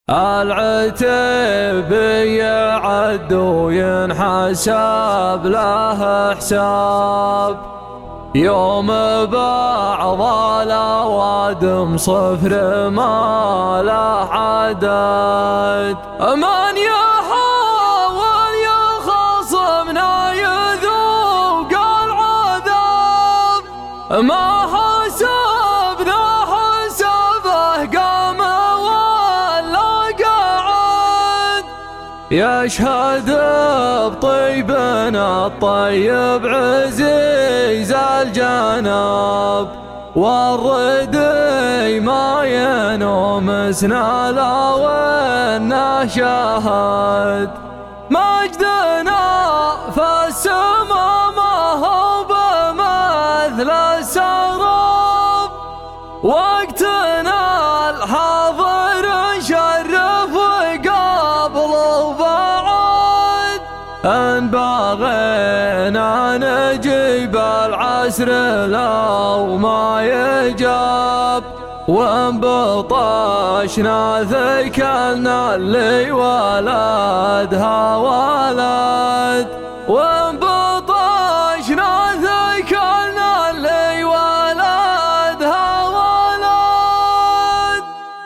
العتيبي يعد وينحسب له حساب، يوم بعض الأوادم صفر ما له عدد. من يحاول يخاصمنا يذوق العذاب، ما حسبنا حسابه قام ولا قعد. يشهد بطيبنا الطيب عزيز الجناب، والردي ما ينوم سنا لو انه شهد. مجدنا في السما ما هو بمثل السراب، وقتنا الحاضر نشرف وقبل وبعد. ان بغينا نجيب العسر لو ما يجاب، وان بطشنا ذكرنا اللي ولدها ولد، وان بطشنا ذكرنا اللي ولدها ولد.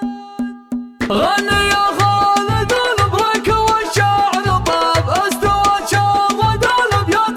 غني يا خالد البرك والشعر طاب، استوت شغد الابيات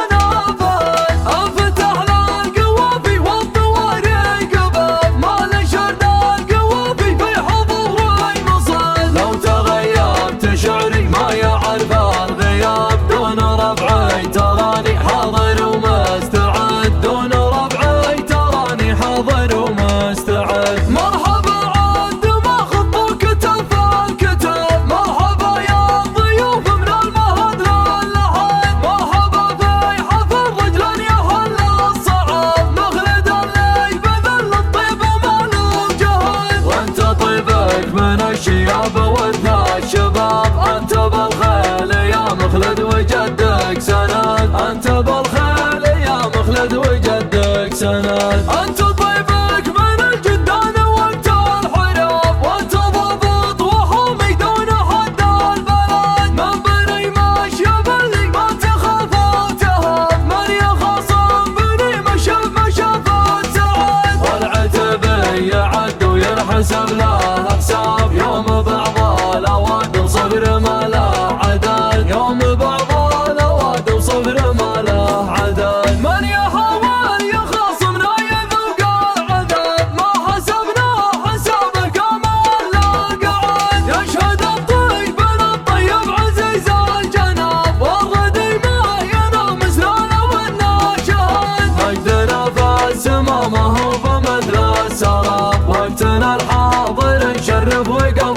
ونفذ. انفتح للقوافي والطوارق باب، ما لشرد القوافي في حضور المصل. لو تغيبت شعري ما يعرف الغياب، دون رفعي تراني حاضر ومستعد، دون رفعي تراني حاضر ومستعد. مرحبا عد ما خطوا كتف الكتاب، مرحبا يا ضيوف من المهد للحد. مرحبا في حفل رجل يحل الصعاب، مخلد اللي بذل الطيب ومالوف جهد. وانت طيبك من الشياب وانت الشباب، انت بالخيل يا مخلد وجدك سند، انت بالخيل يا مخلد وجدك سند. انت طيبك من الجدان وانت الحراب، وانت ضابط وحومي دون حد البلد. من بني مشيب اللي ما تخاف وتهاب، من يخاصم بني مشف مشافات سعد. والعتبي يعد وينحسب له حساب، يوم بعض الأوادم صفر ما له عدد، يوم بعض الأوادم صفر ما له عدد. من يحاول يخاصمنا يذوق العذاب، ما حسبنا حسابه قام ولا قعد. يشهد بطيبنا الطيب عزيز الجناب، والردي ما ينام سنانه وانه شهد. مجدنا في السما ما هو بمثل السراب، وقتنا الحاضر نشرف وقبل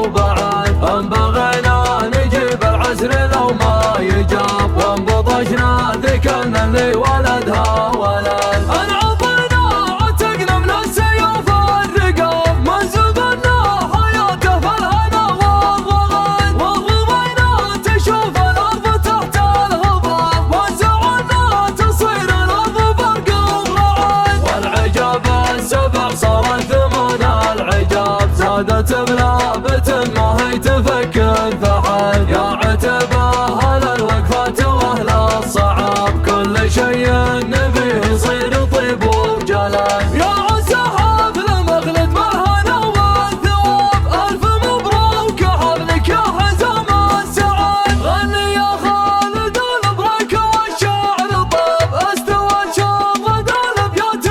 وبعد. ان بغينا نجيب العسر لو ما يجاب، وان بطشنا ذكرنا اللي ولدها ولد. ان عطينا عتقنا من السيوف الرقاب، من زبنا حياته في الهنا والرغد. والرضينا تشوف الارض تحت الهضاب، وزعلنا تصير الارض برق ورعد. والعجاب السبع صارت ثمان العجاب، زادت بلابة ما هي تفكر فحد. يا عتبة اهل الوقفات واهل الصعاب، كل شيء نبيه يصير طيب وجلال. يا عسى حفل مخلد بالهنا والثواب، الف مبروك حفلك يا حزام السعد. غني يا خالد البرك والشعر طاب، استوت شغد الابيات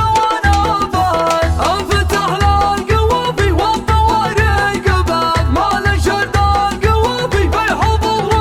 ونفذ. انفتح للقوافي والطوارق باب، ما لشرد القوافي في حضور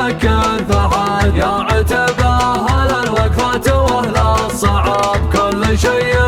لك انفعل يا عتبة أهل الوقفات وأهل الصعاب كل شيء